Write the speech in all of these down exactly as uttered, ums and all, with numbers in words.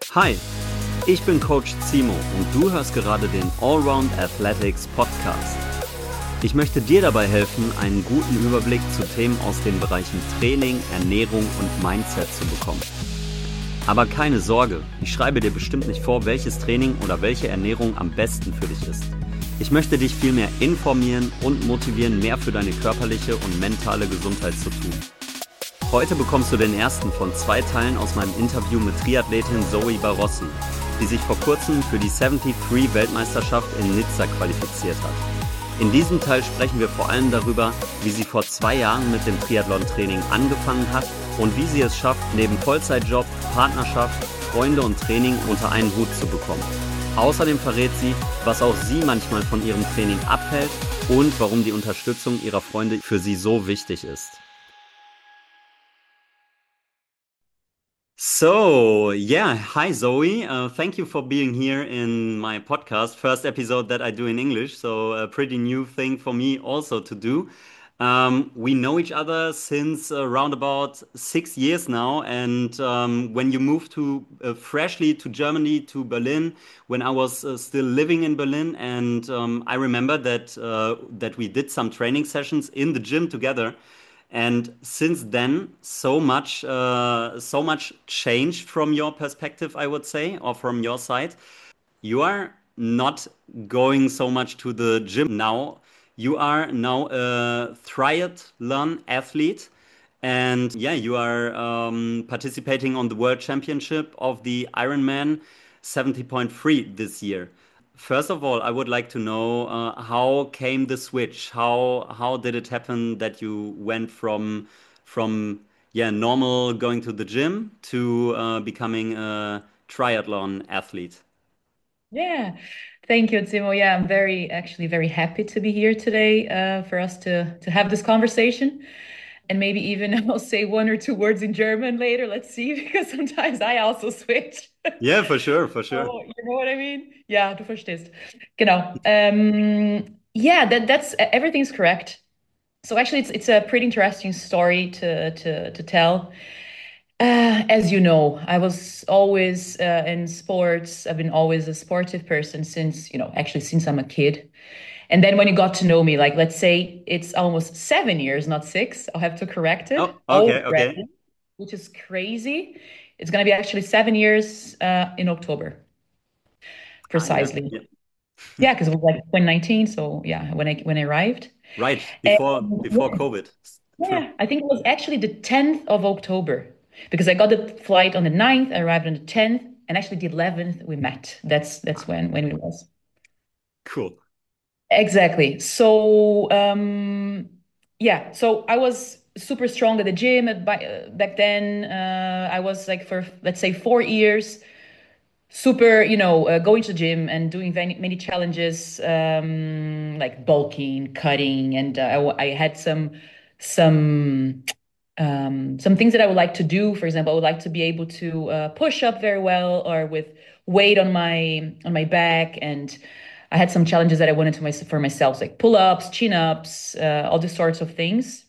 Hi, ich bin Coach Zimo und du hörst gerade den Allround Athletics Podcast. Ich möchte dir dabei helfen, einen guten Überblick zu Themen aus den Bereichen Training, Ernährung und Mindset zu bekommen. Aber keine Sorge, ich schreibe dir bestimmt nicht vor, welches Training oder welche Ernährung am besten für dich ist. Ich möchte dich vielmehr informieren und motivieren, mehr für deine körperliche und mentale Gesundheit zu tun. Heute bekommst du den ersten von zwei Teilen aus meinem Interview mit Triathletin Zoe Barossi, die sich vor kurzem für die dreiundsiebzig-Weltmeisterschaft in Nizza qualifiziert hat. In diesem Teil sprechen wir vor allem darüber, wie sie vor zwei Jahren mit dem Triathlon-Training angefangen hat und wie sie es schafft, neben Vollzeitjob, Partnerschaft, Freunde und Training unter einen Hut zu bekommen. Außerdem verrät sie, was auch sie manchmal von ihrem Training abhält und warum die Unterstützung ihrer Freunde für sie so wichtig ist. So, yeah, hi Zoe. Uh, thank you for being here in my podcast, first episode that I do in English. So, a pretty new thing for me also to do. Um, we know each other since around about six years now. And um, when you moved to uh, freshly to Germany, to Berlin, when I was uh, still living in Berlin, and um, I remember that uh, that we did some training sessions in the gym together. And since then, so much, uh, so much changed from your perspective, I would say, or from your side. You are not going so much to the gym now. You are now a triathlon athlete. And yeah, you are um, participating on the World Championship of the Ironman seventy point three this year. First of all, I would like to know uh, how came the switch? How how did it happen that you went from from yeah normal going to the gym to uh, becoming a triathlon athlete? Yeah, thank you, Timo. Yeah, I'm very actually very happy to be here today uh, for us to to have this conversation, and maybe even I'll say one or two words in German later. Let's see, because sometimes I also switch. Yeah, for sure, for sure. Oh, you know what I mean? Ja, du verstehst. Genau. Um, yeah, that that's everything's correct. So actually, it's it's a pretty interesting story to to to tell. Uh, as you know, I was always uh, in sports. I've been always a sportive person since, you know, actually since I'm a kid. And then when you got to know me, like let's say it's almost seven years, not six. I'll have to correct it Oh, okay, okay. already, which is crazy. It's going to be actually seven years uh, in October, Ah, yeah, precisely. yeah. Yeah, because it was like twenty nineteen. So yeah, when I when I arrived, Right and before before yeah, COVID. True. yeah, I think it was actually the tenth of October because I got the flight on the ninth, I arrived on the tenth, and actually the eleventh we met. That's that's when when it was. Cool. Exactly. So um yeah, so I was super strong at the gym at, by, uh, back then. Uh, I was like for let's say four years super, you know, uh, going to the gym and doing many, many challenges, um, like bulking, cutting, and uh, I, w- I had some some um, some things that I would like to do. For example, I would like to be able to uh, push up very well, or with weight on my on my back, and I had some challenges that I wanted to my, for myself, like pull ups, chin ups, uh, all these sorts of things.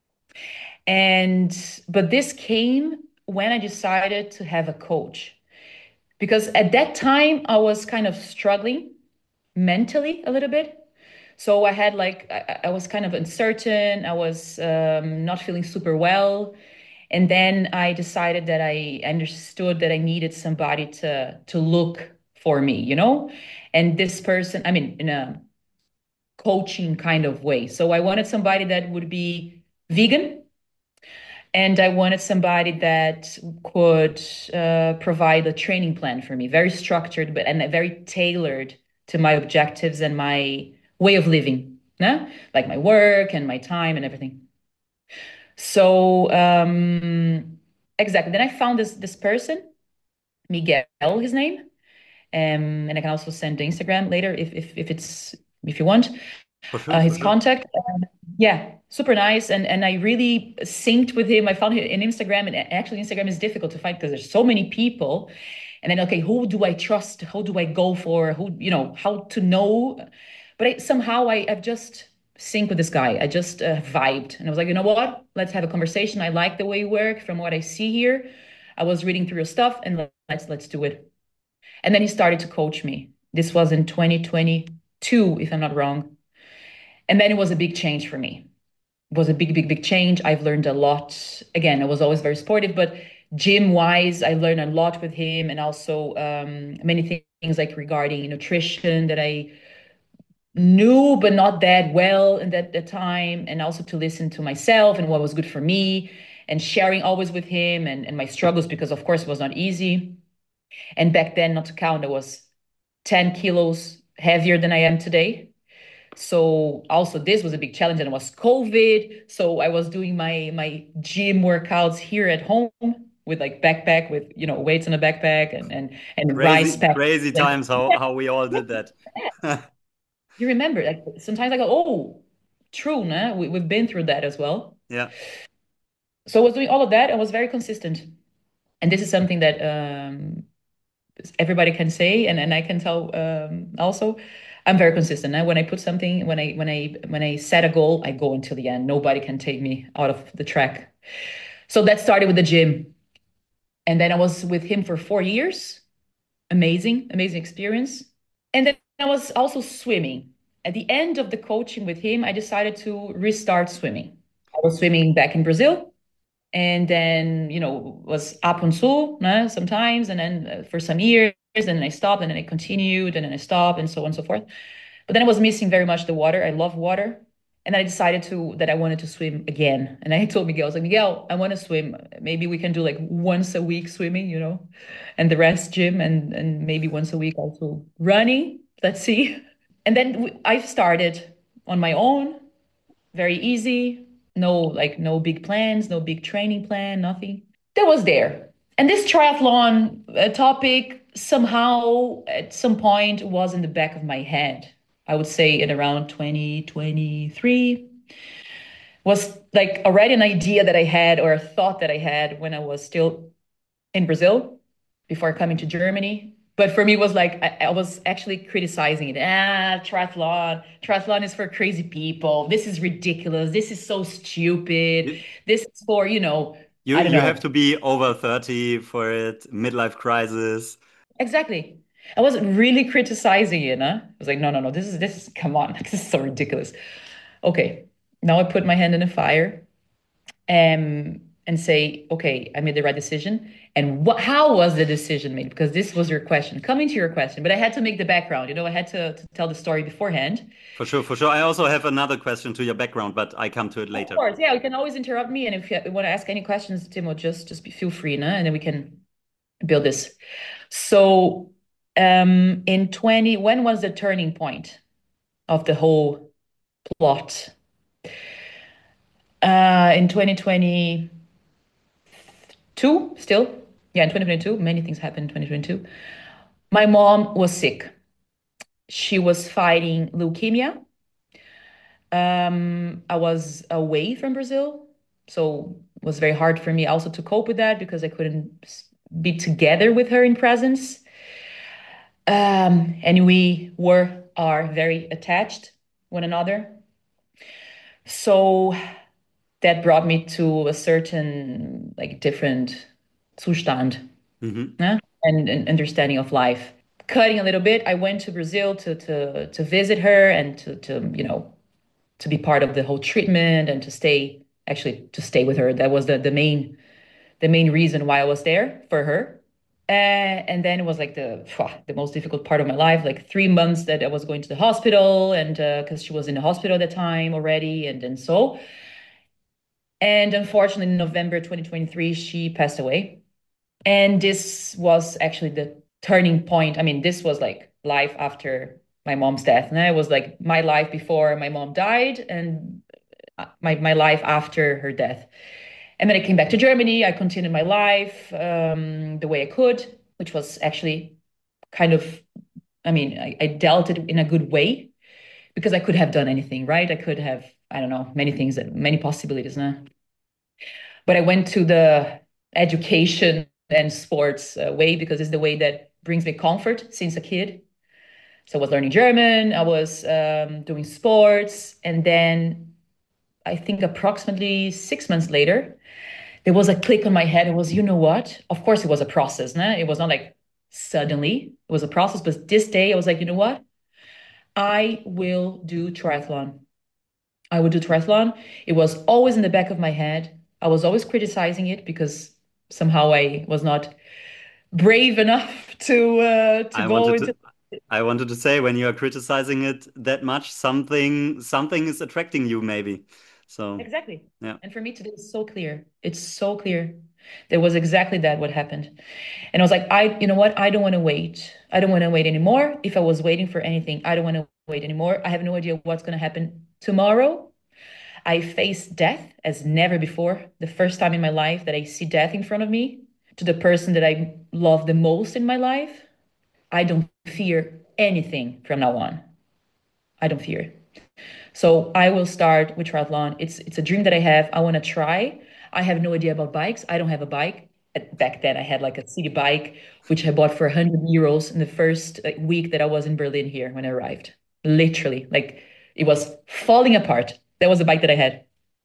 And but this came when I decided to have a coach because at that time I was kind of struggling mentally a little bit. So I had like I, I was kind of uncertain. I was um, not feeling super well, and then I decided that I understood that I needed somebody to to look for me, you know, and this person. I mean, in a coaching kind of way. So I wanted somebody that would be vegan, and I wanted somebody that could uh, provide a training plan for me, very structured, but and very tailored to my objectives and my way of living, né? Like my work and my time and everything. So um, exactly. Then I found this this person, Miguel, his name, um, and I can also send the Instagram later if if if it's if you want For sure, uh, for his sure. contact. Um, yeah, super nice, and and I really synced with him. I found him in Instagram, and actually Instagram is difficult to find because there's so many people. And then okay, who do I trust? Who do I go for? Who you know how to know? But I, somehow I I've just synced with this guy. I just uh, vibed, and I was like, you know what? Let's have a conversation. I like the way you work from what I see here. I was reading through your stuff, and let's let's do it. And then he started to coach me. This was in twenty twenty-two, if I'm not wrong. And then it was a big change for me. It was a big, big, big change. I've learned a lot. Again, I was always very sportive, but gym wise, I learned a lot with him, and also um, many things like regarding nutrition that I knew, but not that well in that, that time, and also to listen to myself and what was good for me, and sharing always with him and, and my struggles, because of course it was not easy. And back then, not to count, I was ten kilos heavier than I am today. So also this was a big challenge, and it was COVID. So I was doing my my gym workouts here at home with like backpack with you know weights in a backpack and and and rice Crazy, pack. crazy And times how how we all did that. you remember, like sometimes I go, oh, true, nah? We, we've been through that as well. Yeah, So I was doing all of that and was very consistent. And this is something that um, everybody can say, and, and I can tell um, also. I'm very consistent. Now, when I put something, when I when I when I set a goal, I go until the end. Nobody can take me out of the track. So that started with the gym, and then I was with him for four years. Amazing, amazing experience. And then I was also swimming. At the end of the coaching with him, I decided to restart swimming. I was swimming back in Brazil, and then you know was up on Sul né, sometimes, and then uh, for some years, and then I stopped, and then I continued, and then I stopped, and so on and so forth. But then I was missing very much the water. I love water. And then I decided to that I wanted to swim again. And I told Miguel, I was like, Miguel, I want to swim. Maybe we can do like once a week swimming, you know, and the rest gym, and and maybe once a week also running. Let's see. And then we, I've started on my own, very easy. No, like no big plans, no big training plan, nothing. That was there. And this triathlon uh, topic somehow at some point was in the back of my head. I would say in around twenty twenty-three was like already an idea that I had or a thought that I had when I was still in Brazil before coming to Germany. But for me, it was like I, I was actually criticizing it. Ah, triathlon. Triathlon is for crazy people. This is ridiculous. This is so stupid. you This is for, you know, you I don't you have know. to be over thirty for it, midlife crisis. Exactly. I wasn't really criticizing it, huh? I was like, no, no, no, this is this is come on, this is so ridiculous. Okay. Now I put my hand in the fire um, and say, okay, I made the right decision. And what how was the decision made? Because this was your question, coming to your question, but I had to make the background, you know, I had to, to tell the story beforehand. For sure, for sure. I also have another question to your background, but I come to it Of later. course, yeah, you can always interrupt me. And if you want to ask any questions, Timo, just just be, feel free, no? And then we can build this. So um in twenty, when was the turning point of the whole plot? Uh in twenty twenty-two, still. Yeah, in twenty twenty-two, many things happened in twenty twenty-two. My mom was sick. She was fighting leukemia. Um, I was away from Brazil, so it was very hard for me also to cope with that because I couldn't s- be together with her in presence. Um, and we were are very attached one another. So that brought me to a certain like different Zustand, Hmm. yeah? And, and understanding of life. Cutting a little bit, I went to Brazil to to to visit her and to to you know to be part of the whole treatment and to stay actually to stay with her. That was the the main the main reason why I was there for her. Uh, and then it was like the the most difficult part of my life, like three months that I was going to the hospital, and because uh, she was in the hospital at the time already, and and so. And unfortunately, in November twenty twenty-three, she passed away. And this was actually the turning point. I mean, this was like life after my mom's death. And it was like my life before my mom died and uh, my, my life after her death. And then I came back to Germany. I continued my life um, the way I could, which was actually kind of, I mean, I, I dealt it in a good way because I could have done anything, right? I could have, I don't know, many things, that many possibilities. Nah? But I went to the education and sports uh, way because it's the way that brings me comfort since a kid. So I was learning German, I was um, doing sports, and then I think approximately six months later, there was a click on my head. It was, you know what? Of course, it was a process. Né? It was not like Suddenly, it was a process, but this day I was like, you know what? I will do triathlon. I would do triathlon. It was always in the back of my head. I was always criticizing it because somehow I was not brave enough to uh, to I go wanted into. to I wanted to say when you are criticizing it that much, something something is attracting you maybe. So Exactly. yeah. And for me today, it's so clear. It's so clear. There was exactly that what happened. And I was like, I, you know what? I don't want to wait. I don't want to wait anymore. If I was waiting for anything, I don't want to wait anymore. I have no idea what's going to happen tomorrow. I face death as never before. The first time in my life that I see death in front of me to the person that I love the most in my life. I don't fear anything from now on. I don't fear. So I will start with triathlon. It's it's a dream that I have. I want to try. I have no idea about bikes. I don't have a bike. At- Back then, I had like a city bike, which I bought for one hundred euros in the first like, week that I was in Berlin here when I arrived. Literally, like it was falling apart. That was the bike that I had.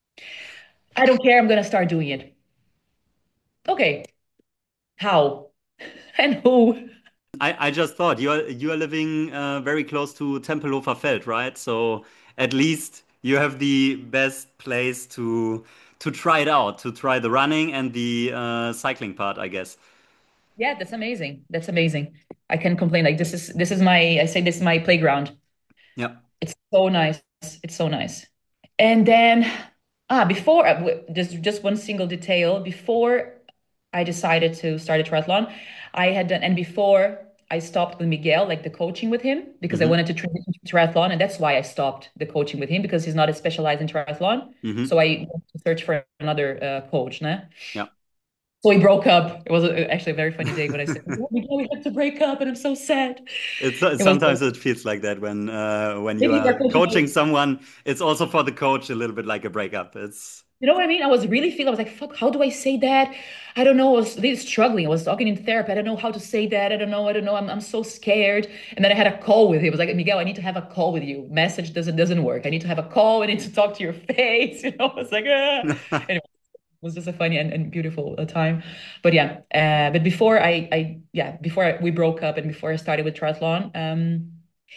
I don't care. I'm gonna start doing it. Okay, how and who? I, I just thought you are you are living uh, very close to Tempelhofer Feld, right? So at least you have the best place to to try it out, to try the running and the uh, cycling part, I guess. Yeah, that's amazing. That's amazing. I can complain. Like this is this is my I say this is my playground. Yeah. It's so nice. It's so nice. And then, ah, before, uh, w- just just one single detail. Before I decided to start a triathlon, I had done, and before I stopped with Miguel, like the coaching with him, because I Hmm. wanted to transition to triathlon, and that's why I stopped the coaching with him because he's not as specialized in triathlon. Hmm. So I went to search for another uh, coach, né? Yeah. So we broke up. It was a, actually a very funny day when I said, "Oh, Miguel, we have to break up, and I'm so sad." It's It was, sometimes it feels like that when uh, when you maybe you are are coaching. coaching someone. It's also for the coach a little bit like a breakup. It's You know what I mean? I was really feeling, I was like, fuck, how do I say that? I don't know. I was really struggling. I was talking in therapy. I don't know how to say that. I don't know. I don't know. I'm, I'm so scared. And then I had a call with him. I was like, Miguel, I need to have a call with you. Message doesn't doesn't work. I need to have a call. I need to talk to your face. You know, I was like, ah. Anyway, it was just a funny and, and beautiful uh, time. But yeah, uh, but before I, I yeah, before I, we broke up and before I started with triathlon, um,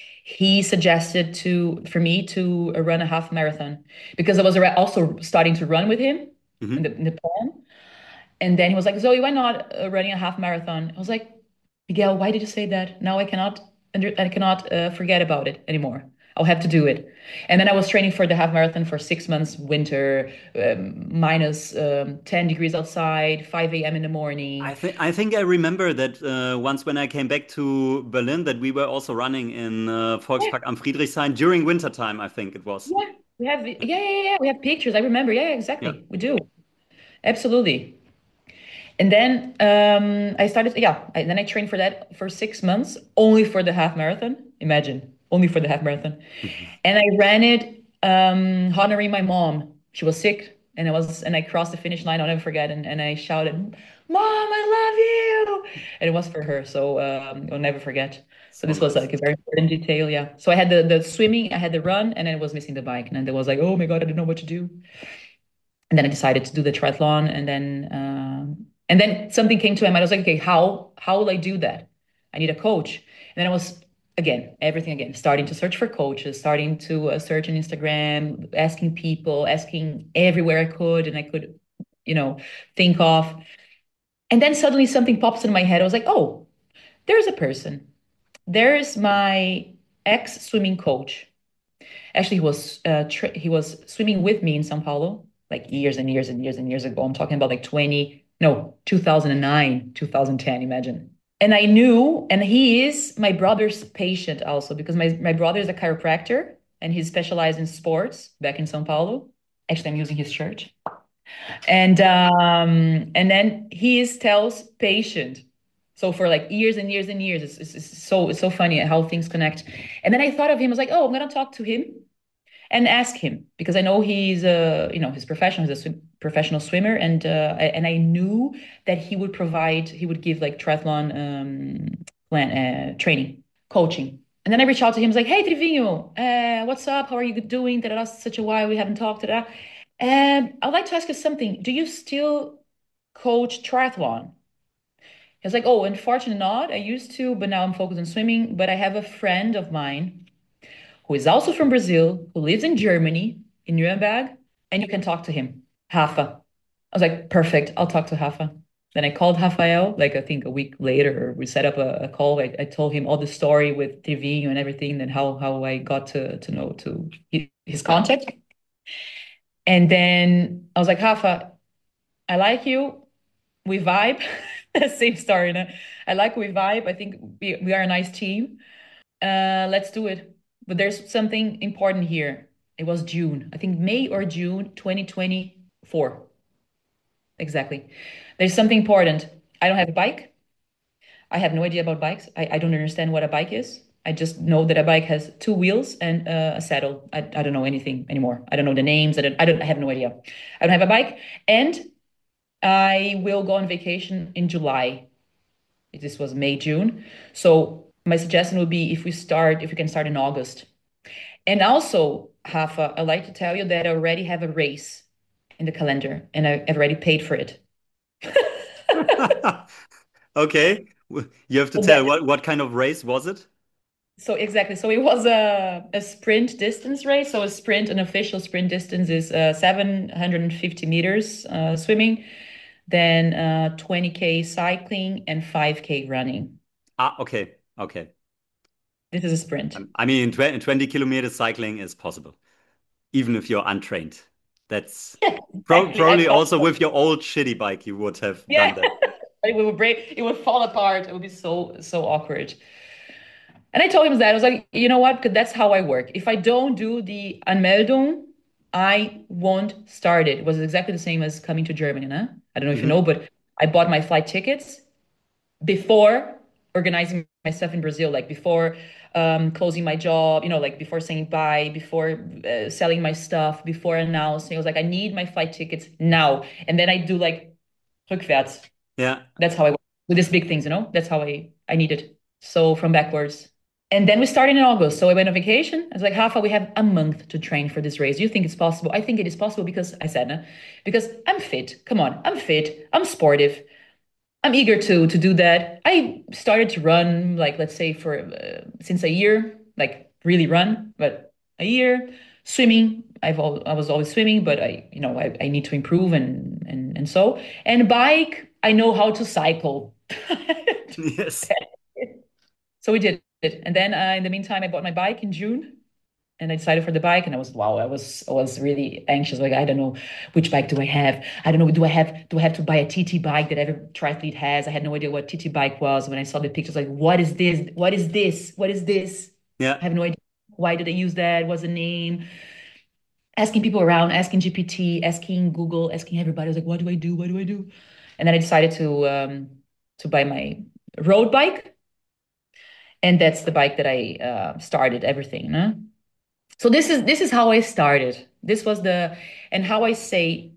he suggested to for me to uh, run a half marathon because I was alre- also starting to run with him in Mhm. the, in the plan. And then he was like, Zoe, why not uh, running a half marathon? I was like, Miguel, why did you say that? Now I cannot under I cannot uh, forget about it anymore. I'll have to do it. And then I was training for the half marathon for six months, winter, um, minus um, ten degrees outside, five a m in the I morning. think I think I remember that uh, once when I came back to Berlin that we were also running in uh, Yeah, Volkspark am Friedrichshain during winter time, I think it was. yeah. We have, yeah, yeah, yeah, yeah. We have pictures. I remember. Yeah, yeah, Yeah. exactly. We do. Absolutely. And then um, I started, yeah, I, then I trained for that for six months, only for the half marathon. Imagine, only for the half marathon. And I ran it um, honoring my mom. She was sick, and I was, and I crossed the finish line. I'll never forget. And, and I shouted, "Mom, I love you!" And it was for her, so um, I'll never forget. So So this was nice. like a very important detail, yeah. So I had the the swimming, I had the run, and then it was missing the bike. And then there was like, oh my God, I didn't know what to do. And then I decided to do the triathlon, and then um, and then something came to my mind. I was like, okay, how how will I do that? I need a coach. And then I was again everything again, starting to search for coaches, starting to uh, search on Instagram, asking people, asking everywhere I could, and I could, you know, think of. And then suddenly something pops in my head. I was like, oh, there's a person. There's my ex swimming coach. Actually, he was uh, tra- he was swimming with me in São Paulo, like years and years and years and years ago. I'm talking about like twenty, no, two thousand nine, two thousand ten, imagine. And I knew, and he is my brother's patient also, because my, my brother is a chiropractor and he's specialized in sports back in São Paulo. Actually, I'm using his shirt. And um, and then he is Tel's patient. So for like years and years and years, it's, it's, it's so it's so funny how things connect. And then I thought of him, I was like, oh, I'm gonna talk to him and ask him because I know he's a you know he's professional, he's a swim, professional swimmer, and uh, I- and I knew that he would provide, he would give like triathlon um, plan uh, training, coaching. And then I reached out to him, I was like, hey, Trivinho, uh, what's up? How are you doing? Da, da, da, such a while we haven't talked. Da, da. And I'd like to ask you something. Do you still coach triathlon? He was like, oh, unfortunately not. I used to, but now I'm focused on swimming. But I have a friend of mine who is also from Brazil, who lives in Germany, in Nuremberg, and you can talk to him, Rafa. I was like, perfect, I'll talk to Rafa. Then I called Rafael, like I think a week later, we set up a, a call. I, I told him all the story with Trivinho and everything, and how how I got to to know to his contact. And then I was like, Rafa, I like you. We vibe. Same story. No? I like we vibe. I think we, we are a nice team. Uh, let's do it. But there's something important here. It was June, I think May or June twenty twenty-four. Exactly. There's something important. I don't have a bike. I have no idea about bikes. I, I don't understand what a bike is. I just know that a bike has two wheels and uh, a saddle. I, I don't know anything anymore. I don't know the names. I don't, I don't I have no idea. I don't have a bike. And I will go on vacation in July. This was May, June. So my suggestion would be if we start, if we can start in August. And also, Rafa, I'd like to tell you that I already have a race in the calendar and I- I've already paid for it. Okay. W- You have to So tell that what what kind of race was it? so exactly. So it was a, a sprint distance race. So a sprint, an official sprint distance is uh, seven hundred fifty meters uh, swimming, then uh, twenty K cycling and five K running. Ah, okay. Okay. This is a sprint. Um, I mean, tw twenty kilometers cycling is possible, even if you're untrained. That's pro Exactly. I probably thought, also with your old shitty bike, you would have done yeah, that. it would break, it would fall apart. It would be so, so awkward. And I told him that I was like, you know what? Because that's how I work. If I don't do the Anmeldung, I won't start it. It was exactly the same as coming to Germany, no? I don't know if you know, Hmm. but I bought my flight tickets before organizing my stuff in Brazil, like before um, closing my job, you know, like before saying bye, before uh, selling my stuff, before announcing. I was like, I need my flight tickets now. And then I do like rückwärts. Yeah. That's how I work with these big things, you know? That's how I, I need it. So from backwards. And then we started in August. So I went on vacation. I was like, Rafa, we have a month to train for this race. Do you think it's possible? I think it is possible because I said, no, because I'm fit. Come on, I'm fit. I'm sportive. I'm eager to to do that. I started to run, like let's say for uh, since a year, like really run, but a year. Swimming, I've al I was always swimming, but I, you know, I, I need to improve and and and so. And bike, I know how to cycle. Yes. So we did it. And then uh, in the meantime, I bought my bike in June and I decided for the bike and I was wow, I was I was really anxious. Like I don't know which bike do I have? I don't know, do I have do I have to buy a T T bike that every triathlete has? I had no idea what T T bike was. When I saw the pictures, like, what is this? What is this? What is this? Yeah. I have no idea. Why did they use that? What's the name? Asking people around, asking G P T, asking Google, asking everybody. I was like, what do I do? What do I do? And then I decided to um to buy my road bike. And that's the bike that I uh, started everything. No? So this is this is how I started. This was the and how I say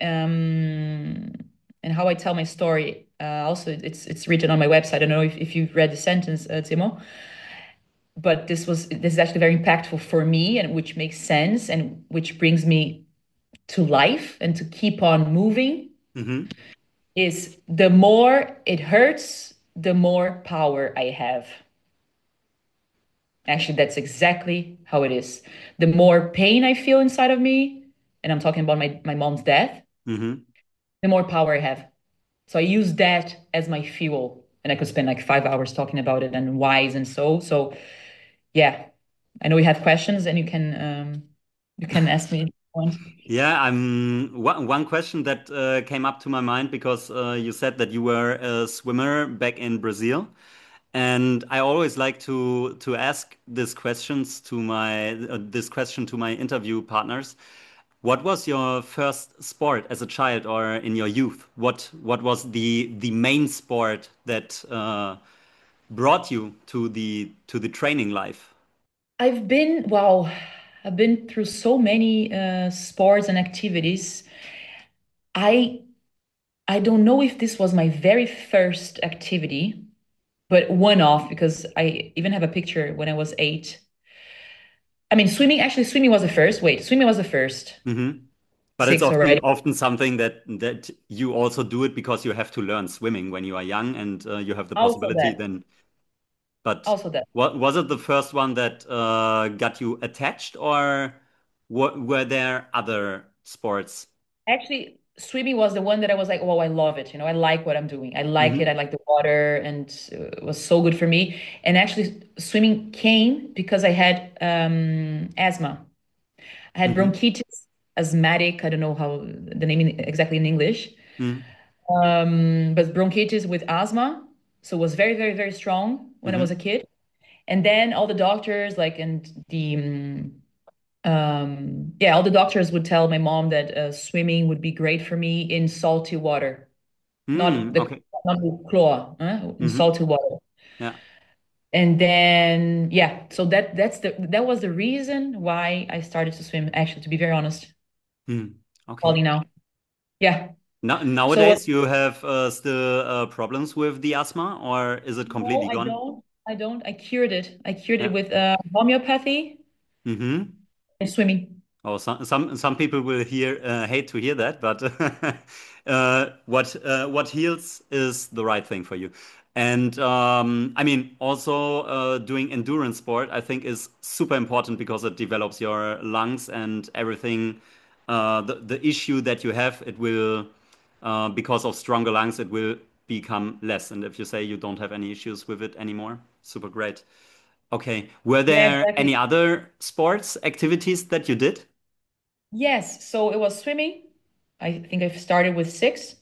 um and how I tell my story. Uh, also, it's it's written on my website. I don't know if, if you've read the sentence, uh, Timo, but this was this is actually very impactful for me and which makes sense and which brings me to life and to keep on moving Hmm. is the more it hurts, the more power I have. Actually, that's exactly how it is. The more pain I feel inside of me, and I'm talking about my, my mom's death, Hmm. the more power I have. So I use that as my fuel. And I could spend like five hours talking about it and whys and so. So yeah, I know you have questions and you can um you can ask me if you want. Yeah, I'm one, one question that uh, came up to my mind because uh, you said that you were a swimmer back in Brazil. And I always like to to ask these questions to my uh, this question to my interview partners. What was your first sport as a child or in your youth? What what was the the main sport that uh, brought you to the to the training life? I've been, wow, I've been through so many uh, sports and activities. I I don't know if this was my very first activity, but one off because I even have a picture when I was eight. I mean, swimming, actually, swimming was the first. Wait, swimming was the first. Hmm. But it's six often already. often something that that you also do it because you have to learn swimming when you are young and uh, you have the Also possibility that. then. But Also that. what was it the first one that uh, got you attached, or what, were there other sports? Actually, swimming was the one that I was like, oh, I love it. You know, I like what I'm doing. I like it. I Hmm. like the water, and uh, it was so good for me. And actually, swimming came because I had um, asthma. I had Hmm. bronchitis, asthmatic. I don't know how the name in, exactly in English, Hmm. um, but bronchitis with asthma. So it was very, very, very strong when I was a Hmm. kid. And then all the doctors, like, and the um, um, yeah, all the doctors would tell my mom that uh, swimming would be great for me in salty water, not Hmm. the Okay. not with chlor, huh? In Hmm. salty water. Yeah. And then yeah, so that that's the that was the reason why I started to swim. Actually, to be very honest, Hmm. Okay. Calling now. Yeah. Now, So nowadays, you have uh, still uh, problems with the asthma, or is it no, completely I gone? don't. I don't. I cured it. I cured it Yeah. with uh, homeopathy Hmm. and swimming. Oh, some some some people will hear uh, hate to hear that, but uh, what uh, what heals is the right thing for you. And um, I mean, also uh, doing endurance sport, I think, is super important because it develops your lungs and everything. Uh, the the issue that you have, it will uh, because of stronger lungs, it will become less. And if you say you don't have any issues with it anymore, super great. Okay. Were Yeah, there any exactly. other sports activities that you did? Yes. So it was swimming. I think I started with six.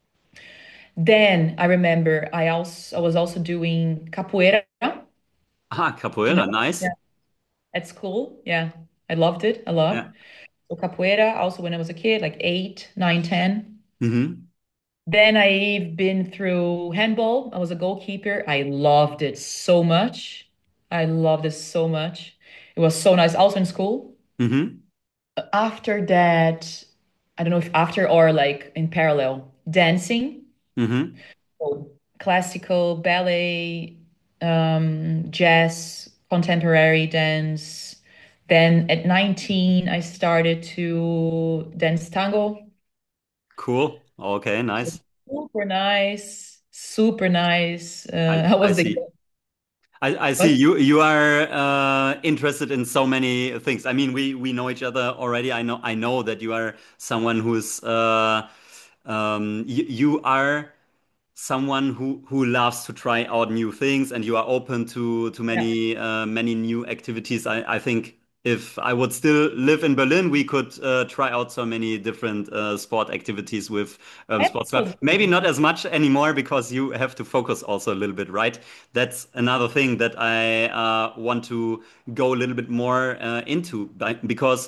Then I remember I also I was also doing capoeira, Ah, you capoeira, know, nice. yeah, at school. Yeah, I loved it a lot. Yeah. So capoeira also when I was a kid, like eight, nine, ten. Hmm. Then I've been through handball. I was a goalkeeper. I loved it so much. I loved it so much. It was so nice. Also in school. Hmm. After that, I don't know if after or like in parallel, dancing. Hmm. So classical, ballet, um, jazz, contemporary dance. Then at nineteen, I started to dance tango. Cool. Okay, nice. Super nice, super nice. I Uh, I I was the see. I, I see what? you you are uh, interested in so many things. I mean, we we know each other already. I know I know that you are someone who's uh, um, you, you are someone who who loves to try out new things, and you are open to to Yeah, many uh, many new activities. I I think if I would still live in Berlin, we could uh, try out so many different uh, sport activities with um, sports club. Maybe absolutely. not as much anymore because you have to focus also a little bit, right? That's another thing that I uh, want to go a little bit more uh, into, by- because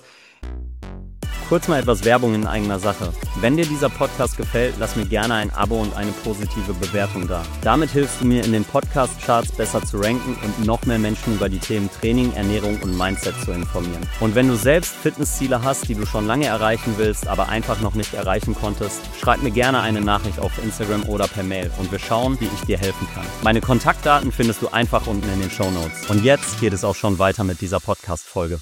kurz mal etwas Werbung in eigener Sache. Wenn dir dieser Podcast gefällt, lass mir gerne ein Abo und eine positive Bewertung da. Damit hilfst du mir in den Podcast-Charts besser zu ranken und noch mehr Menschen über die Themen Training, Ernährung und Mindset zu informieren. Und wenn du selbst Fitnessziele hast, die du schon lange erreichen willst, aber einfach noch nicht erreichen konntest, schreib mir gerne eine Nachricht auf Instagram oder per Mail und wir schauen, wie ich dir helfen kann. Meine Kontaktdaten findest du einfach unten in den Shownotes. Und jetzt geht es auch schon weiter mit dieser Podcast-Folge.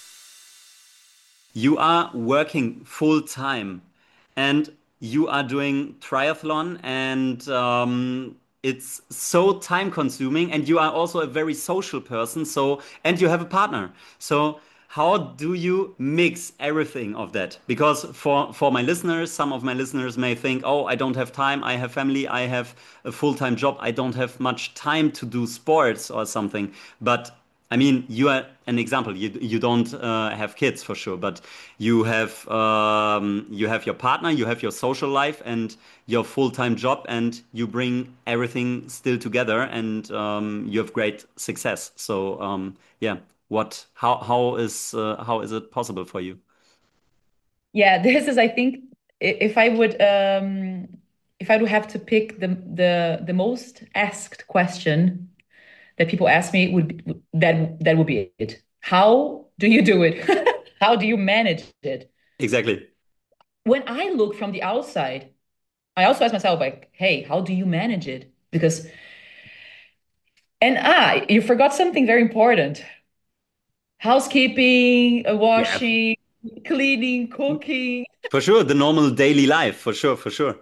You are working full time and you are doing triathlon, and um, it's so time consuming, and you are also a very social person, so and you have a partner. So how do you mix everything of that? Because for for my listeners, some of my listeners may think, "Oh, I don't have time. I have family. I have a full-time job. I don't have much time to do sports or something." But I mean, you are an example. You you don't uh, have kids for sure, but you have um, you have your partner, you have your social life, and your full-time job, and you bring everything still together, and um, you have great success. So um, yeah, what how how is uh, how is it possible for you? Yeah, this is, I think, i- if I would um if I would have to pick the the the most asked question that people ask me would be, that that would be it. How do you do it? How do you manage it? Exactly. When I look from the outside, I also ask myself like, hey, how do you manage it? Because and ah, you forgot something very important. Housekeeping, uh, Yeah. washing. cleaning, cooking. For sure, the normal daily life, for sure, for sure.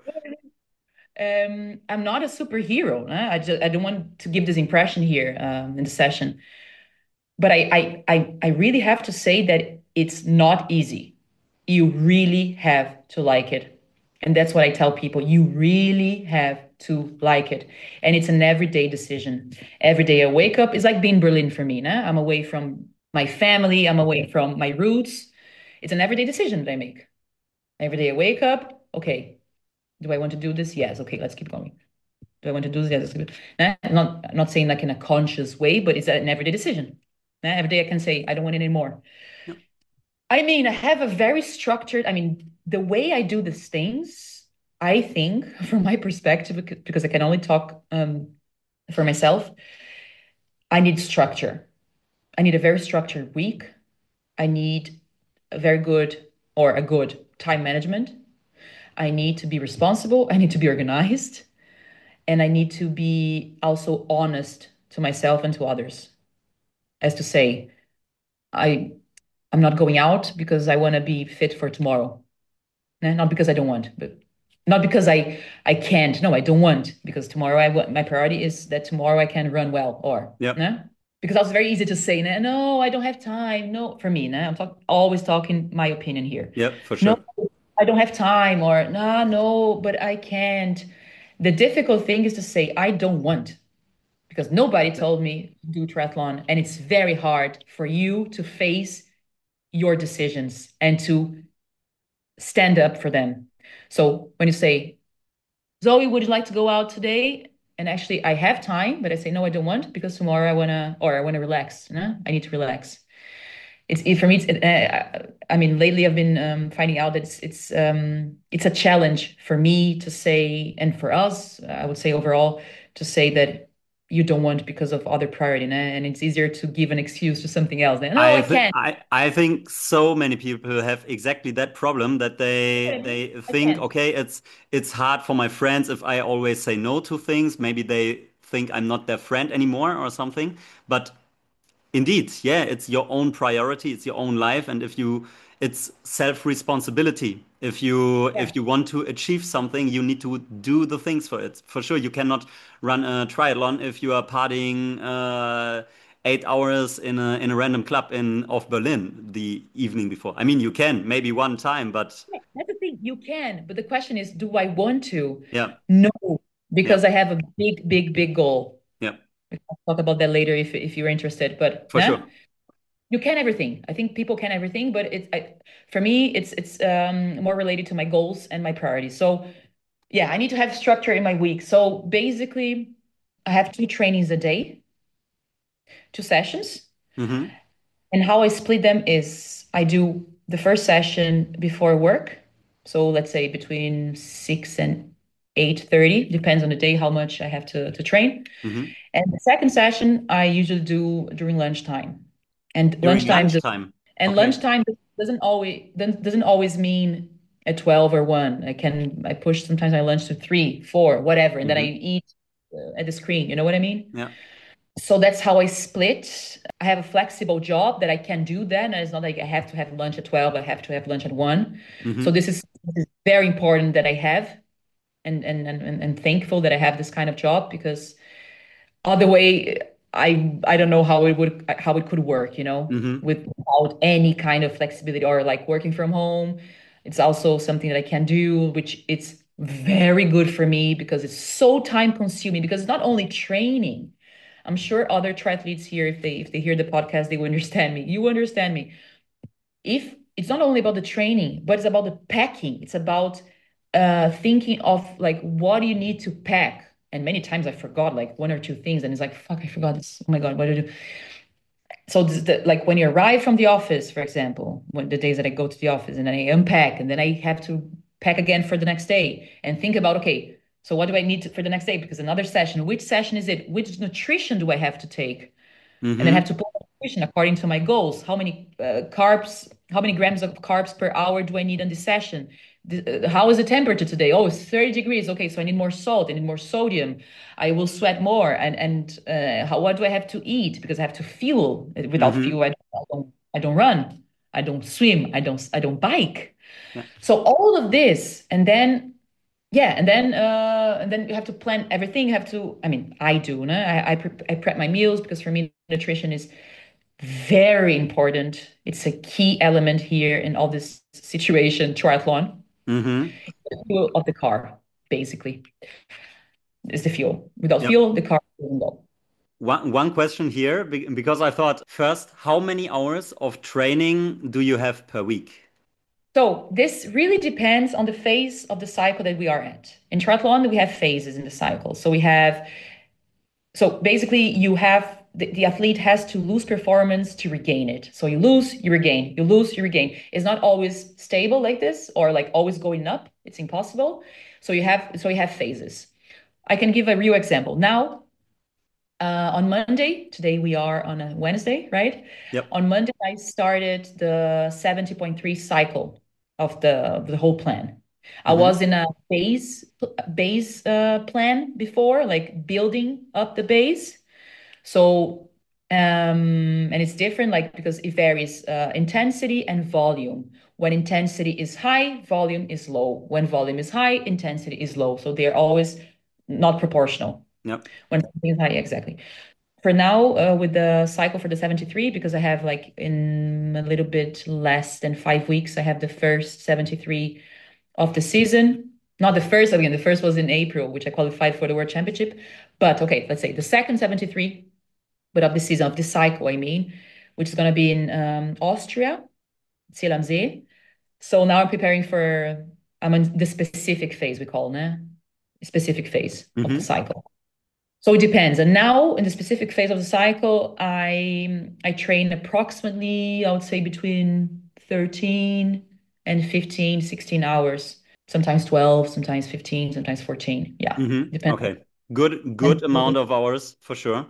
Um, I'm not a superhero. Huh? I just I don't want to give this impression here um, in the session, but I, I I I really have to say that it's not easy. You really have to like it, and that's what I tell people. You really have to like it, and it's an everyday decision. Every day I wake up is like being Berlin for me. Nah? I'm away from my family. I'm away from my roots. It's an everyday decision that I make. Every day I wake up. Okay, do I want to do this? Yes. Okay, let's keep going. Do I want to do this? Yes. Let's keep it. Nah? I'm not I'm not saying like in a conscious way, but it's an everyday decision. Nah? Every day I can say I don't want it anymore. Yeah. I mean, I have a very structured, I mean, the way I do these things, I think, from my perspective, becau- because I can only talk um, for myself, I need structure. I need a very structured week. I need a very good or a good time management. I need to be responsible. I need to be organized. And I need to be also honest to myself and to others. As to say, I I'm not going out because I want to be fit for tomorrow. Eh, Not because I don't want, but not because I I can't. No, I don't want because tomorrow I want my priority is that tomorrow I can run well or Yeah. no. Because it's very easy to say, no, no, I don't have time. No, for me, no, I'm talk, always talking my opinion here. Yeah, for No, sure. I don't have time, or no, no, but I can't. The difficult thing is to say I don't want because nobody Yeah. told me to do triathlon, and it's very hard for you to face your decisions and to stand up for them. So when you say, Zoe, would you like to go out today? And actually, I have time, but I say, no, I don't want because tomorrow I want to, or I want to relax. No? I need to relax. It's it, for me. It's, uh, I mean, lately I've been um, finding out that it's it's um, it's a challenge for me to say, and for us, I would say overall, to say that you don't want because of other priority, no? And it's easier to give an excuse to something else. No, I I th can't. I I think so many people have exactly that problem that they I they think, can't. okay, it's it's hard for my friends if I always say no to things. Maybe they think I'm not their friend anymore or something. But indeed, yeah, it's your own priority, it's your own life, and if you, it's self-responsibility. If you Yeah. if you want to achieve something, you need to do the things for it. For sure, you cannot run a triathlon if you are partying uh, eight hours in a in a random club in of Berlin the evening before. I mean, you can maybe one time, but Yeah, that's the thing. You can, but the question is, do I want to? yeah, No, yeah, because I have a big, big, big goal. yeah, We can talk about that later if if you're interested. But for nah, sure. you can everything. I think people can everything, but it's I, for me, it's it's um more related to my goals and my priorities. So yeah, I need to have structure in my week. So basically, I have two trainings a day, two sessions. Hmm. And how I split them is I do the first session before work. So let's say between six and eight thirty, depends on the day how much I have to, to train. Hmm. And the second session I usually do during lunchtime. And During lunchtime does- lunchtime. and Okay. lunchtime doesn't always doesn't doesn't always mean at twelve or one. I can I push sometimes my lunch to three, four, whatever, and then I Hmm. eat uh, at the screen. You know what I mean? Yeah. So that's how I split. I have a flexible job that I can do that. And it's not like I have to have lunch at twelve, I have to have lunch at one. So Hmm. this is, this is very important that I have and, and and and thankful that I have this kind of job because other way I I don't know how it would how it could work, you know, Hmm. with without any kind of flexibility or like working from home. It's also something that I can do, which it's very good for me because it's so time consuming because it's not only training. I'm sure other triathletes here, if they if they hear the podcast, they will understand me. You understand me. If it's not only about the training, but it's about the packing. It's about uh thinking of like what do you need to pack. And many times I forgot like one or two things, and it's like, fuck, I forgot this. Oh my God, what did I do? So this, the, like when you arrive from the office, for example, when the days that I go to the office and then I unpack and then I have to pack again for the next day and think about, okay, so what do I need to, for the next day? Because another session, which session is it? Which nutrition do I have to take? And then have Hmm. to put nutrition according to my goals. How many uh, carbs, how many grams of carbs per hour do I need on this session? The, uh, how is the temperature today? Oh, it's thirty degrees. Okay, so I need more salt, I need more sodium. I will sweat more. And and uh, how, what do I have to eat? Because I have to fuel. Without Hmm. fuel, I don't, I don't, I don't run. I don't swim, I don't I don't bike. Yeah. So all of this, and then yeah, and then uh, and then you have to plan everything. You have to. I mean, I do. No? I I, pre I prep my meals because for me, nutrition is very important. It's a key element here in all this situation. Triathlon, Mm-hmm. the fuel of the car, basically, is the fuel. Without Yep. fuel, the car doesn't go. One one question here, be- because I thought first, how many hours of training do you have per week? So this really depends on the phase of the cycle that we are at. In triathlon, we have phases in the cycle. So we have So basically, you have the, the athlete has to lose performance to regain it. So you lose, you regain, you lose, you regain. It's not always stable like this or like always going up. It's impossible. So you have so you have phases. I can give a real example. Now, uh, on Monday, today we are on a Wednesday, right? Yep. On Monday, I started the seventy point three cycle of the the whole plan. I Mm-hmm. was in a base base uh, plan before, like building up the base. So, um, and it's different, like because it varies uh, intensity and volume. When intensity is high, volume is low. When volume is high, intensity is low. So they're always not proportional. Yep. When something is high, exactly. For now, uh, with the cycle for the seventy-three, because I have like in a little bit less than five weeks, I have the first seventy-three of the season. Not the first, again, the first was in April, which I qualified for the World Championship. But okay, let's say the second seventy-three, but of the season, of the cycle, I mean, which is going to be in um, Austria, Ziel am See. So now I'm preparing for, I'm in the specific phase, we call it, specific phase of the Mm-hmm. cycle. So it depends. And now in the specific phase of the cycle, I I train approximately, I would say between thirteen and fifteen, sixteen hours. Sometimes twelve, sometimes fifteen, sometimes fourteen. Yeah. Mm-hmm. Depends. Okay. Good, good on- amount of hours for sure.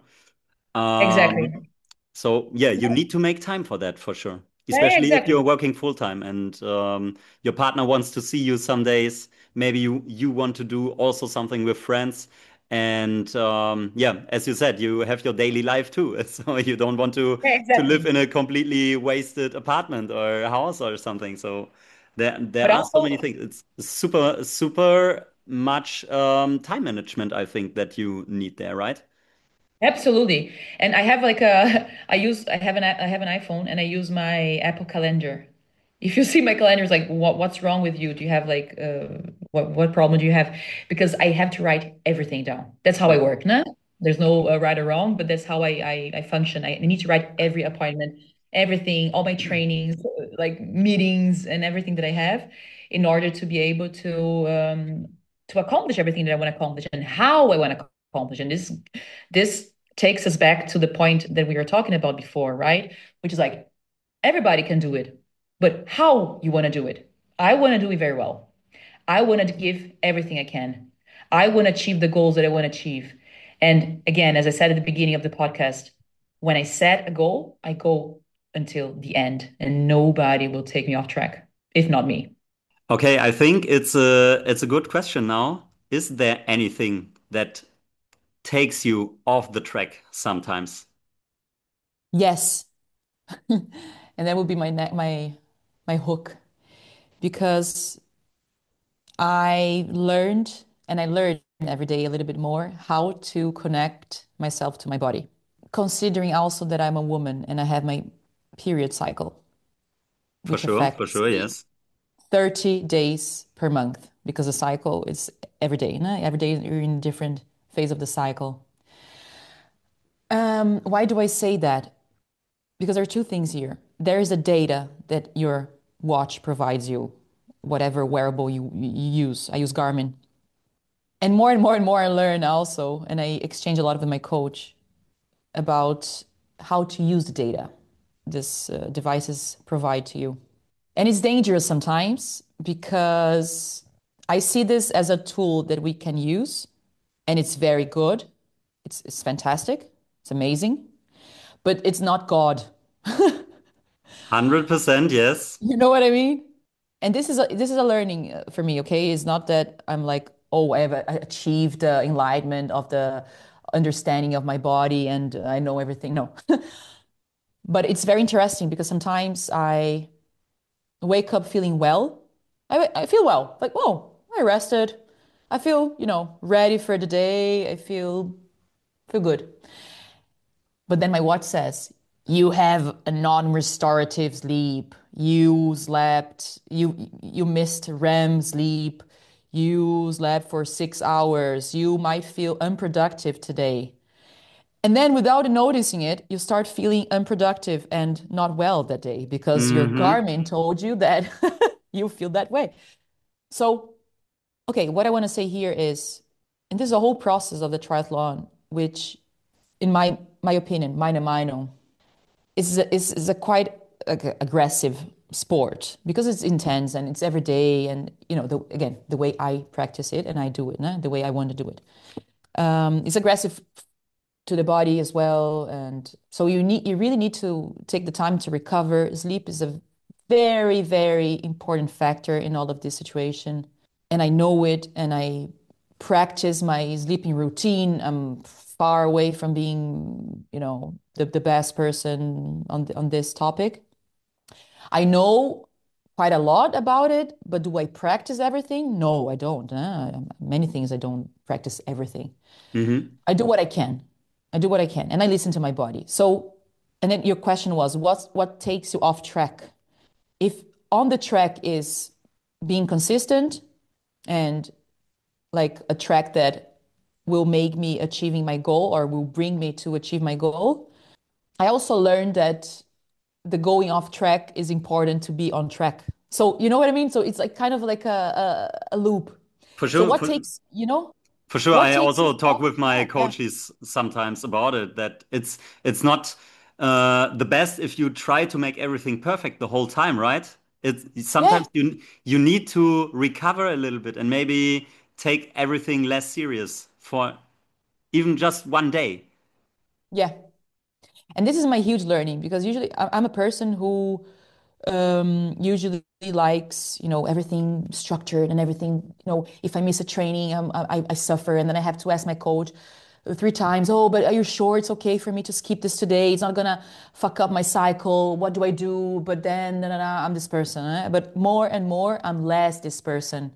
Um, Exactly. so yeah, you need to make time for that for sure. Yeah, Especially if exactly. you're working full time and um, your partner wants to see you some days. Maybe you you want to do also something with friends. And um, yeah, as you said, you have your daily life too. So you don't want to Yeah, to live exactly. in a completely wasted apartment or house or something. So there there But are so many also, things. It's super super much um, time management, I think, that you need there, right? absolutely. And I have like a, I use, I have an, I have an iPhone and I use my Apple Calendar. If you see my calendar, it's like, what, what's wrong with you? Do you have like, uh, what, what problem do you have? Because I have to write everything down. That's how I Yep. work, no? There's no uh, right or wrong, but that's how I, I, I function. I need to write every appointment, everything, all my trainings, uh, like meetings and everything that I have in order to be able to, um, to accomplish everything that I want to accomplish and how I want to accomplish. And this, this takes us back to the point that we were talking about before, right? Which is like everybody can do it, but how you want to do it. I want to do it very well. I want to give everything I can. I want to achieve the goals that I want to achieve. And again, as I said at the beginning of the podcast, when I set a goal, I go until the end and nobody will take me off track, if not me. Okay, I think it's a it's a good question now. Is there anything that takes you off the track sometimes? Yes. And that would be my ne- my my hook because I learned and I learn every day a little bit more how to connect myself to my body. Considering also that I'm a woman and I have my period cycle, For which sure, for affects sure, yes. thirty days per month because the cycle is every day. No? Every day you're in a different phase of the cycle. Um, why do I say that? Because there are two things here. There is a data that your watch provides you, whatever wearable you, you use. I use Garmin. And more and more and more I learn also, and I exchange a lot with my coach about how to use the data these uh, devices provide to you. And it's dangerous sometimes because I see this as a tool that we can use, and it's very good. It's, it's fantastic. It's amazing, but it's not God. one hundred percent, yes. You know what I mean? And this is a this is a learning uh, for me, okay? It's not that I'm like, oh, I have uh, achieved the enlightenment of the understanding of my body and I know everything. No. But it's very interesting because sometimes I wake up feeling well. I, I feel well, like, whoa, I rested. I feel, you know, ready for the day. I feel feel good. But then my watch says, you have a non-restorative sleep. You slept, you you missed REM sleep. You slept for six hours. You might feel unproductive today. And then without noticing it, you start feeling unproductive and not well that day because your Mm-hmm. Garmin told you that you feel that way. So, okay, what I want to say here is, and this is a whole process of the triathlon, which in my my opinion, mine and mine, is a, is, is a quite ag- aggressive sport because it's intense and it's every day and you know the, again the way I practice it and I do it, nah, the way I want to do it. Um, it's aggressive to the body as well, and so you need you really need to take the time to recover. Sleep is a very very important factor in all of this situation, and I know it, and I practice my sleeping routine. I'm far away from being, you know, the, the best person on the, on this topic. I know quite a lot about it, but do I practice everything? No, I don't. Uh, many things I don't practice everything. Mm-hmm. I do what I can. I do what I can, and I listen to my body. So, and then your question was, what what takes you off track? If on the track is being consistent and like a track that will make me achieving my goal or will bring me to achieve my goal. I also learned that the going off track is important to be on track. So you know what I mean? So it's like kind of like a, a, a loop. For So sure. what For, takes, you know, For sure, what I takes you also talk off with my track? Yeah. coaches sometimes about it that it's it's not uh, the best if you try to make everything perfect the whole time, right? It's Yeah. sometimes you you need to recover a little bit and maybe take everything less serious for even just one day. Yeah. And this is my huge learning because usually I- I'm a person who um, usually likes, you know, everything structured and everything, you know, if I miss a training, um, I, I suffer. And then I have to ask my coach three times, oh, but are you sure it's okay for me to skip this today? It's not gonna fuck up my cycle. What do I do? But then, nah, nah, nah, I'm this person. Eh? But more and more, I'm less this person.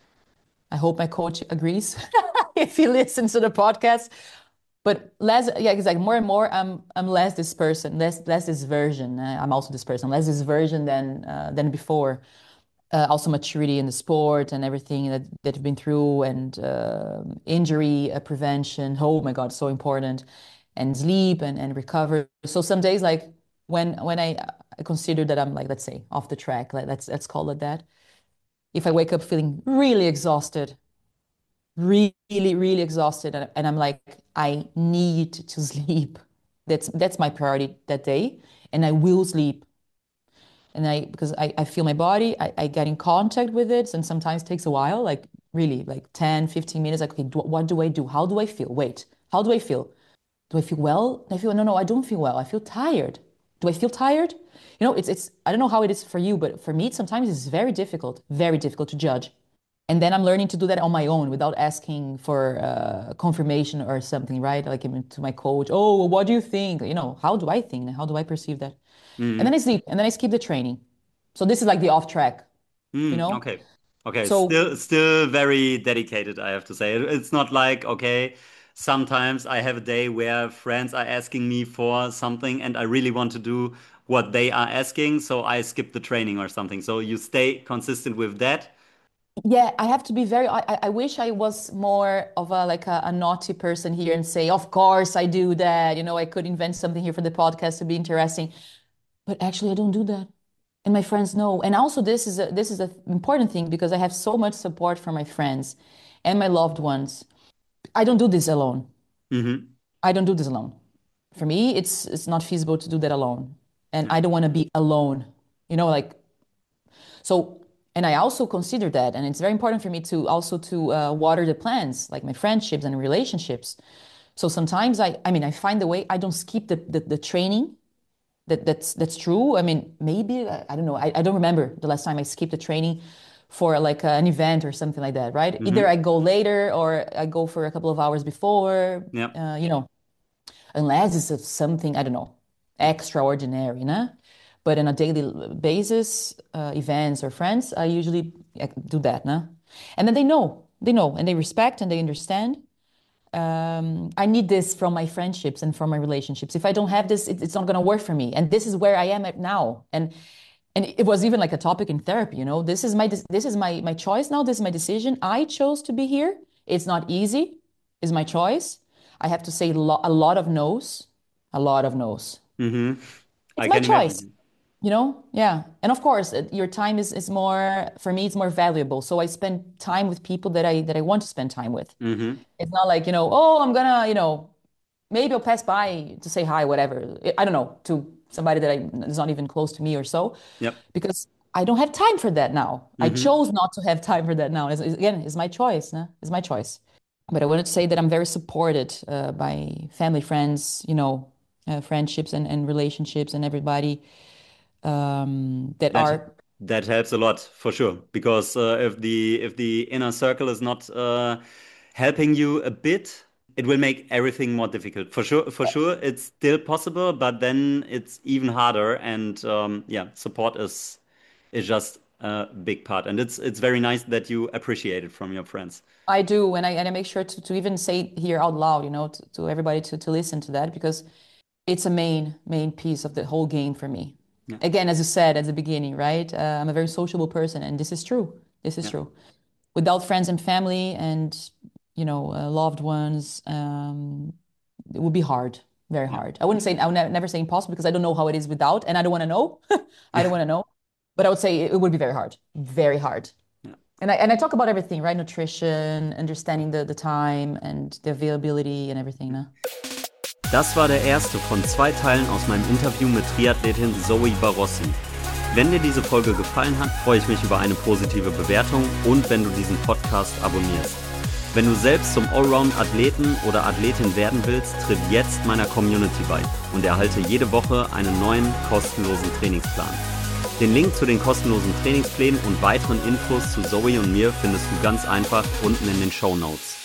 I hope my coach agrees if he listens to the podcast. But less, yeah, exactly. More and more, I'm I'm less this person, less less this version. Uh, I'm also this person, less this version than uh, than before. Uh, also maturity in the sport and everything that that you've been through, and uh, injury uh, prevention. Oh my God, so important. And sleep and and recover. So some days, like when when I, I consider that I'm like, let's say, off the track, like let's let's call it that. If I wake up feeling really exhausted, really, really exhausted, and, and I'm like, I need to sleep. That's that's my priority that day, and I will sleep. And I because I, I feel my body, I, I get in contact with it, and sometimes it takes a while, like really, like ten, fifteen minutes. Like, okay, do, what do I do? How do I feel? Wait, how do I feel? Do I feel well? I feel no, no, I don't feel well. I feel tired. Do I feel tired? You know, it's it's I don't know how it is for you, but for me, sometimes it's very difficult, very difficult to judge. And then I'm learning to do that on my own without asking for uh, confirmation or something, right? Like even to my coach, oh, well, what do you think? You know, how do I think? How do I perceive that? And then I Mm. sleep, and then I skip the training. So this is like the off track, you Mm, know? okay. Okay. So Still, still very dedicated, I have to say. It- It's not like, okay, sometimes I have a day where friends are asking me for something and I really want to do what they are asking, so I skip the training or something. So you stay consistent with that. yeah, I have to be very, I, I I wish I was more of a like a, a naughty person here and say, of course I do that. You know, I could invent something here for the podcast to be interesting. But actually I don't do that. And my friends know. And also this is a this is an important thing because I have so much support from my friends and my loved ones. I don't do this alone. Hmm. I don't do this alone. For me, it's it's not feasible to do that alone. And I don't want to be alone. You know, like so and I also consider that, and it's very important for me to also to uh, water the plants, like my friendships and relationships. So sometimes I I mean I find the way I don't skip the the, the training. That that's that's true. I mean, maybe I, I don't know. I, I don't remember the last time I skipped a training for like uh, an event or something like that, right? Either I Hmm. go later or I go for a couple of hours before, Yeah. uh, you know, unless it's something, I don't know, extraordinary, né? But on a daily basis, uh, events or friends, I usually uh, do that, no? And then they know, they know, and they respect and they understand. Um, I need this from my friendships and from my relationships. If I don't have this, it, it's not going to work for me. And this is where I am at now. And and it was even like a topic in therapy, you know. This is my this is my my choice now. This is my decision. I chose to be here. It's not easy. It's my choice. I have to say lo a lot of no's, a lot of no's. Mm-hmm. It's I my can choice. imagine. You know, yeah. And of course, uh, your time is is more for me, it's more valuable. So I spend time with people that I that I want to spend time with. Mm-hmm. It's not like, you know, oh, I'm gonna, you know, maybe I'll pass by to say hi, whatever. I I don't know, to somebody that I, is not even close to me or so, Yep. because I don't have time for that now. I Mm-hmm. chose not to have time for that now. It's, it's- again, it's my choice, no? It's my choice. But I wanted to say that I'm very supported uh, by family, friends, you know, uh, friendships and, and relationships and everybody um, that That are. that helps a lot for sure because uh, if the if the inner circle is not uh, helping you a bit, it will make everything more difficult. For sure, for sure, it's still possible, but then it's even harder. And um, yeah, support is is just a big part, and it's it's very nice that you appreciate it from your friends. I do, and I and I make sure to, to even say it here out loud, you know, to, to everybody to, to listen to that because it's a main main piece of the whole game for me. Yeah, Again, as you said at the beginning, right? Uh, I'm a very sociable person, and this is true. This is yeah, true. Without friends and family and you know uh, loved ones, um, it would be hard, very yeah, hard. I wouldn't say I would ne never say impossible because I don't know how it is without, and I don't want to know. I yeah, don't want to know, but I would say it, it would be very hard, very hard. yeah. And I and I talk about everything, right? Nutrition, understanding the the time and the availability and everything, ne? Das war der erste von zwei Teilen aus meinem Interview mit Triathletin Zoe Barossi. Wenn dir diese Folge gefallen hat, freue ich mich über eine positive Bewertung und wenn du diesen Podcast abonnierst. Wenn du selbst zum Allround-Athleten oder Athletin werden willst, tritt jetzt meiner Community bei und erhalte jede Woche einen neuen kostenlosen Trainingsplan. Den Link zu den kostenlosen Trainingsplänen und weiteren Infos zu Zoe und mir findest du ganz einfach unten in den Shownotes.